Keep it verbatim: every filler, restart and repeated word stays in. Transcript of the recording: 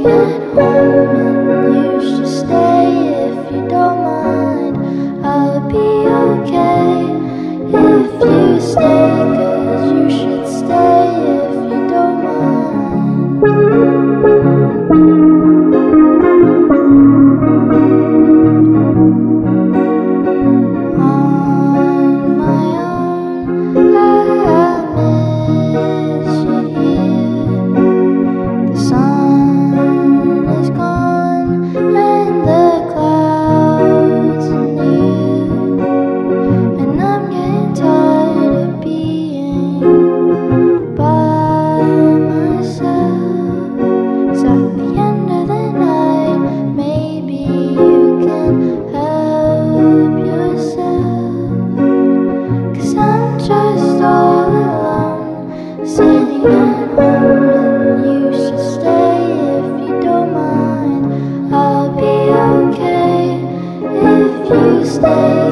get home and you should stay if you don't mind. I'll be okay if you stay, 'cause you should stay if you don't mind. On my own, I'll miss you here. The sun is gone and the clouds are near, and I'm getting tired of being by myself. 'Cause at the end of the night, maybe you can help yourself. 'Cause I'm just all alone, sitting at home, and you should stay if you don't mind. I'll be okay if you stay.